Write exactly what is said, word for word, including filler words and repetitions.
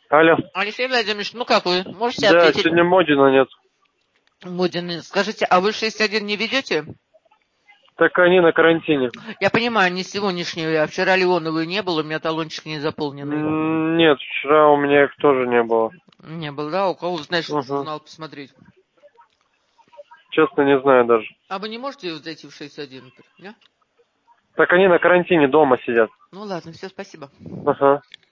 Алло. Алексей Владимирович, ну как вы? Можете Да, ответить? сегодня Модина нет. Модин, скажите, а вы шесть один не ведете? Так они на карантине. Я понимаю, не сегодняшнюю, а вчера Леоновой не было, у меня талончик не заполненный. М, Нет, вчера у меня их тоже не было. Не было, да? У кого, знаешь, Угу. журнал посмотреть? Честно, не знаю даже. А вы не можете зайти в шесть один? Не? Так они на карантине дома сидят. Ну ладно, все, спасибо. Ага.